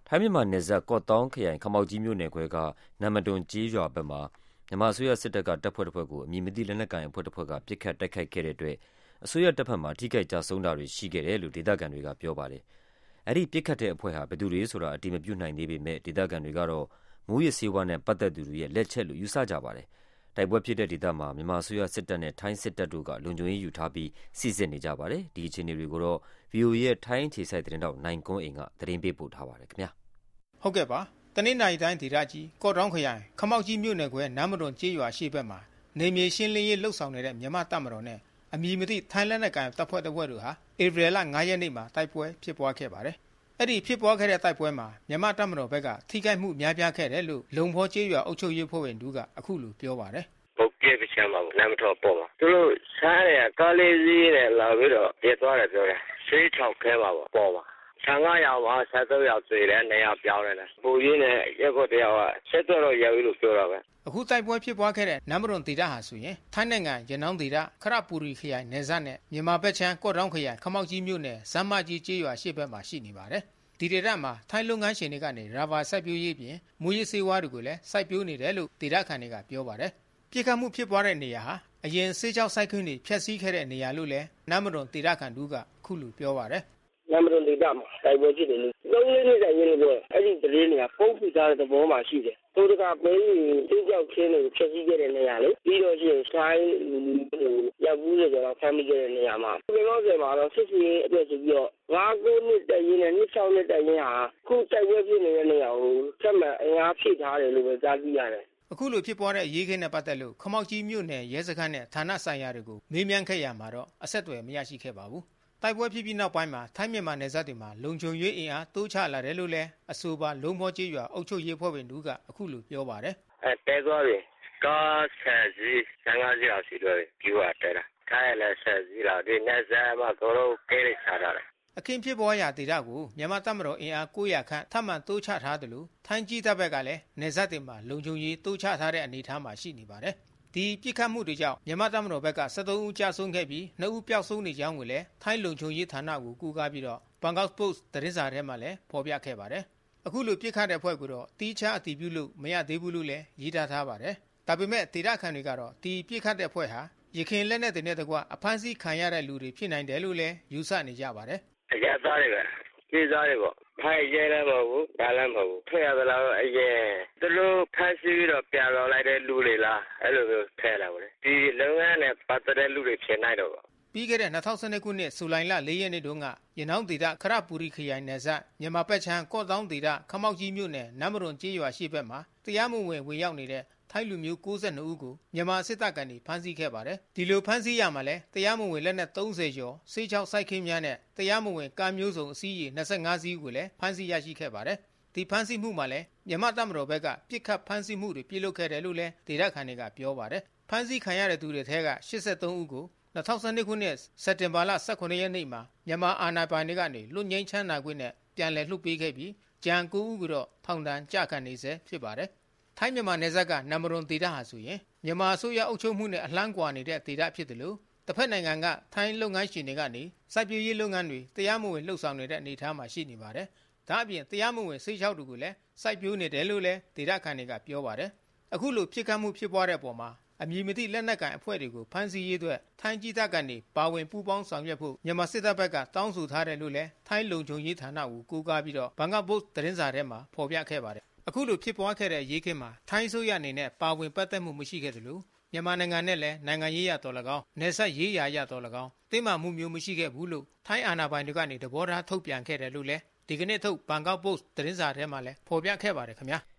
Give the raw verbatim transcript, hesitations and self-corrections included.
ထိုင်းမြန်မာနယ်စပ်ကော့သောင်းခရိုင်ခမောက်ကြီးမြို့နယ်ခွဲကနမ်မတွန်ကျေးရွာဘက်မှာမြန်မာအစိုးရစစ်တပ်ကတပ်ဖွဲ့တစ်ဖွဲ့ကိုအမည်မသိလက်နက်ကိုင်အဖွဲ့တစ်ဖွဲ့ကပစ်ခတ်တိုက်ခိုက်ခဲ့တဲ့အတွက်အစိုးရတပ်ဖက်မှာထိခိုက်ကြဆုံးတာတွေရှိခဲ့တယ်လို့ဒေသခံတွေကပြောပါတယ်။အဲဒီပစ်ခတ်တဲ့အဖွဲ့ဟာဘယ်သူတွေဆိုတာအတည်မပြုနိုင်သေးပေမဲ့ဒေသခံတွေကတော့မူးယစ်ဆေးဝါးနဲ့ပတ်သက်သူတွေရဲ့လက်ချက်လို့ယူဆကြပါတယ်။တိုက်ပွဲဖြစ်တဲ့ဒေသမှာမြန်မာအစိုးရစစ်တပ်နဲ့ထိုင်းစစ်တပ်တို့ကလုံခြုံရေးယူထားပြီးစစ်စစ်နေကြပါတယ်။ဒီအခြေအနေတွေကိုတော့ ဗွီအိုအေ ရဲ့ထိုင်းခြေစိုက်သတင်းတောက်နိုင်ကွန်းအိမ်ကသတင်းပေးပို့ထားပါတယ်ခင်ဗျာ။ဟုတ်ကဲ့ပါ။တနင်္သာရီတိုင်းဒေသကြီးကော့တောင်းခရိုင်ခမောက်ကြီးမြို့နယ်ကွယ်နမ်မတွန်ကျေးရွာရှိဘက်မှာနေမြေရှင်းလင်းရေးလှုပ်ဆောင်နေတဲ့မြန်မာတပ်မတော်နဲ့အမည်မသိထိုင်းလက်နက်ကိုင်တပ်ဖွဲ့တစ်ဖွဲ့တို့ဟာဧပြီလငါးရက်နေ့မှာတိုက်ပွဲဖြစ်ပွားခဲ့ပါတယ်။အဲ့ဒီဖြစ်ပွားခဲ့တဲ့တိုက်ပွဲမှာမြန်မာတပ်မတော်ဘက်ကထိခိုက်မှုများပြားခဲ့တယ်လို့လုံဖောကျေးရွာအုပ်ချုပ်ရေးဖွဲ့ဝင်တို့ကအခုလိုပြောပါတယ်။ပုတ်ပြစ်ချမ်းပါဘူးနမ်မတော်ပေါ်မှာသူတို့စားရကားလေးစီးနဲ့လာပြီးတော့ပြသွားတယ်ပြောတယ်။ဆေးထောက်ခဲပါပေါ့ပေါ်ပါဆန်ကားရောင်မှာဆက်တော့ရောက်သေးတယ်နေရာပြောင်းနေတယ်ပူရင်းနဲ့ရက်ကွက်တယောက်ကဆက်တော့ရောက်ပြီလို့ပြောတာပဲအခုတိုက်ပွဲဖြစ်ပွားခဲ့တဲ့နမ်မတွန်ဒေသဟာဆိုရင်ထိုင်းနိုင်ငံရနောင်းဒေသခရပူရီခရိုင်နယ်စပ်နဲ့မြန်မာဘက်ချမ်းကော့တောင်းခရိုင်ခမောက်ကြီးမြို့နယ်ဇမ်းမကြီးကျေးရွာရှိဘက်မှာရှိနေပါတယ်ဒီဒေသမှာထိုင်းလုပ်ငန်းရှင်တွေကနေရာဘာစိုက်ပျိုးရေးပြင်မူရစ်ဆေးဝါးတွေကိုလည်းစိုက်ပျိုးနေတယ်လို့ဒေသခံတွေကပြောပါတယ်ပြစ်ခတ်မှုဖြစ်ပွားတဲ့နေရာဟာအရင်ဆေးကြောက်စိုက်ခင်းတွေဖျက်ဆီးခဲ့တဲ့နေရာလို့လည်းနမ်မတွန်ဒေသခံတို့ကအခုလိုပြောပါတယ်နမ်မတွန်ဒေသမှာတိုက်ပွဲဖြစ်တယ်လို့သုံးလေးနှစ်တိုင်ရင်းလို့အဲ့ဒီတလေးနေရာပုံပြထားတဲ့သဘောမှာရှိတယ်တိုးတကပေးတင်းကြောက်ချင်းတွေဖြည့်ဆည်းခဲ့တဲ့နေရာလေပြီးတော့ရှိရင်ဆိုင်ရောက်ဘူးဆိုတော့ဖမ်းမိခဲ့တဲ့နေရာမှာဒီလိုဆိုမှာတော့စစ်စီအတွက်ဆိုပြီးတော့ငါးခုနှစ်တိုင်ရင်းနဲ့နှစ်၆နှစ်တိုင်ရင်းဟာခုတိုက်ပွဲဖြစ်နေတဲ့နေရာကိုဆက်မှအင်အားဖြည့်ထားတယ်လို့ပဲကြားသိရတယ်အခုလိုဖြစ်ပွားတဲ့ရေးခင်းနဲ့ပတ်သက်လို့ခမောက်ကြီးမြို့နယ်ရဲစခန်းနဲ့ဌာနဆိုင်ရာတွေကိုမေးမြန်းခဲ့ရမှာတော့အဆက်အသွယ်မရရှိခဲ့ပါဘူးတိုက်ပွဲဖြစ်ပြီးနောက်ပိုင်းမှာထိုင်းမြန်မာနယ်စပ်တွေမှာလုံခြုံရေးအင်အားတိုးချလာတယ်လို့လည်းအဆိုပါလုံဖောကျေးရွာအုပ်ချုပ်ရေးဖွဲ့ဝင်တို့ကအခုလိုပြောပါတယ်အဲတဲသွားပြီကားဆက်စီဆန်ကားစီအောင်စီတော့ပြီးသွားတယ်ထိုင်းလည်းဆက်စီလာဒီနယ်စပ်မှာတို့ကဲရချတာလေအခင်းဖြစ်ပွားရာဒေသကိုမြန်မာတပ်မတော်အင်အားကိုးရာခန့်ထပ်မံတိုးချထားတယ်လို့ထိုင်းကြီးတပ်ဘက်ကလည်းနယ်စပ်တွေမှာလုံခြုံရေးတိုးချထားတဲ့အနေအထားမှာရှိနေပါတယ်ဒီပြစ်ခတ်မှုတွေကြောင့်မြန်မာတပ်မတော်ဘက်ကဆယ်သုံးဦးကြာဆုံးခဲ့ပြီးနှစ်ဦးပျောက်ဆုံးနေကြောင်းကိုလည်းထိုင်းလုံခြုံရေးဌာနကိုကူကားပြီးတော့ဘန်ကောက်ပို့စ်သတင်းစာထဲမှာလည်းဖော်ပြခဲ့ပါတယ်အခုလိုပြစ်ခတ်တဲ့အဖွဲ့ကတော့တီးခြားအတည်ပြုလို့မရသေးဘူးလို့လည်းရေးသားထားပါတယ်ဒါပေမဲ့ဒေသခံတွေကတော့ဒီပြစ်ခတ်တဲ့အဖွဲ့ဟာရခိုင်လက်နက်တွေနဲ့တကွအဖမ်းဆီးခံရတဲ့လူတွေဖြစ်နိုင်တယ်လို့လည်းယူဆနေကြပါတယ်အကြသားတွေပဲကျေးစားတွေပေါ့ဖိုင်ရဲလည်းမဟုတ်ဘူးဒါလည်းမဟုတ်ဘူးထွက်ရသလားအရင်သူတို့ဖမ်းဆီးပြီးတော့ပြန်လာလိုက်တဲ့လူတွေလားအဲ့လိုမျိုးထဲလာပါလေဒီလုပ်ငန်းနဲ့ပတ်သက်တဲ့လူတွေဖြစ်နိုင်တော့ပြီးခဲ့တဲ့၂၀၁၂ခုနှစ်ဇူလိုင်လ၄ရက်နေ့တုန်းကရနောင်းဒေသခရပူရီခရိုင်နယ်စပ်မြန်မာဘက်ချမ်းကော့တောင်းဒေသခမောက်ကြီးမြို့နယ်နမ်မတွန်ကျေးရွာရှိဘက်မှာတရားမဝင်ဝင်ရောက်နေတဲ့ထိုင်းလူမျိုး၉၂ဦးကိုမြန်မာစစ်တပ်ကနေဖမ်းဆီးခဲ့ပါတယ်ဒီလိုဖမ်းဆီးရမှာလဲတရားမဝင်လက်နက်သုံးဆယ်ကျော်ဆေးချောက်စိုက်ခင်းများနဲ့တရားမဝင်ကားမျိုးစုံအစီးရေ၂၅စီးကိုလည်းဖမ်းဆီးရရှိခဲ့ပါတယ်ဒီဖမ်းဆီးမှုမှာလဲမြန်မာတပ်မတော်ဘက်ကပြစ်ခတ်ဖမ်းဆီးမှုတွေပြုလုပ်ခဲ့တယ်လို့လဲဒေသခံတွေကပြောပါတယ်ဖမ်းဆီးခံရတဲ့သူတွေထဲက၈၃ဦးကို၂၀၁၂ခုနှစ်စက်တင်ဘာလ၁၇ရက်နေ့မှာမြန်မာအာဏာပိုင်တွေကနေလွတ်ငြိမ်းချမ်းသာခွင့်နဲ့ပြန်လည်လွှတ်ပေးခဲ့ပြီးကြံ၉ဦးကတော့ထောင်ဒဏ်ကျခံနေဆဲဖြစ်ပါတယ်ထိုင်းမြန်မာနယ်စပ်ကနမ်မတွန်ဒေသဟာဆိုရင်မြန်မာအစိုးရအုပ်ချုပ်မှုနဲ့အလှမ်းကွာနေတဲ့ဒေသဖြစ်တယ်လို့တစ်ဖက်နိုင်ငံကထိုင်းလုပ်ငန်းရှင်တွေကနေစိုက်ပျိုးရေးလုပ်ငန်းတွေတရားမဝင်လှုပ်ဆောင်နေတဲ့အနေအထားမှာရှိနေပါတယ်။ဒါအပြင်တရားမဝင်ဆေးချောက်တွေကိုလည်းစိုက်ပျိုးနေတယ်လို့လည်းဒေသခံတွေကပြောပါတယ်။အခုလိုဖြစ်ခတ်မှုဖြစ်ပွားတဲ့အပေါ်မှာအမည်မသိလက်နက်ကိုင်အဖွဲ့တွေကိုဖမ်းဆီးရေးအတွက်ထိုင်းကြီးတပ်ကနေပါဝင်ပူးပေါင်းဆောင်ရွက်ဖို့မြန်မာစစ်တပ်ဘက်ကတောင်းဆိုထားတယ်လို့လည်းထိုင်းလုံခြုံရေးဌာနကိုကူကားပြီးတော့ဘန်ကောက်ပို့စ်သတင်းစာထဲမှာဖော်ပြခဲ့ပါတယ်အခုလိုဖြစ်ပွားခဲ့တဲ့ရေးခင်းမှာထိုင်းဆိုရအနေနဲ့ပါဝင်ပတ်သက်မှုမရှိခဲ့သလိုမြန်မာနိုင်ငံနဲ့လည်းနိုင်ငံရေးရတော်၎င်းနယ်စပ်ရေးရာရတော်၎င်းတင်းမာမှုမျိုးမရှိခဲ့ဘူးလို့ထိုင်းအာဏာပိုင်တွေကနေသဘောထားထုတ်ပြန်ခဲ့တယ်လို့လည်းဒီကနေ့ထုတ်ဘန်ကောက်ပို့စ်သတင်းစာထဲမှာလည်းဖော်ပြခဲ့ပါတယ်ခင်ဗျာ